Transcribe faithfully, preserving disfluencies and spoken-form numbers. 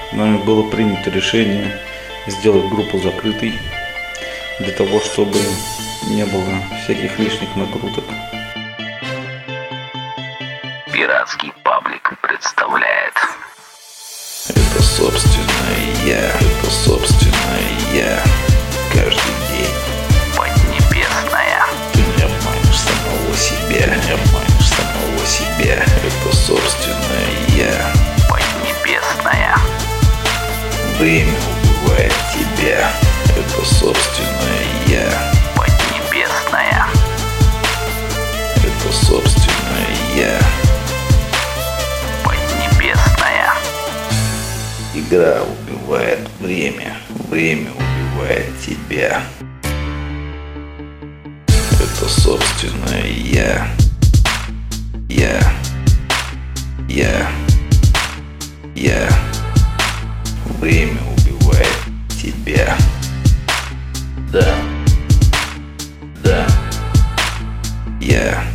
нами было принято решение сделать группу закрытой, для того, чтобы не было всяких лишних накруток. Пиратский паблик представляет. Это собственное я, это собственное я. Каждый день. Поднебесная. Ты не обманешь самого себя, не обманешь самого себя. Это собственное я. Поднебесная. Время убивает тебя. Это собственное я. Поднебесная. Это собственное я. Поднебесная. Игра убивает время. Время убивает тебя. Это собственное я. Я. Я. Я. Время убивает тебя. Да. Да. Я.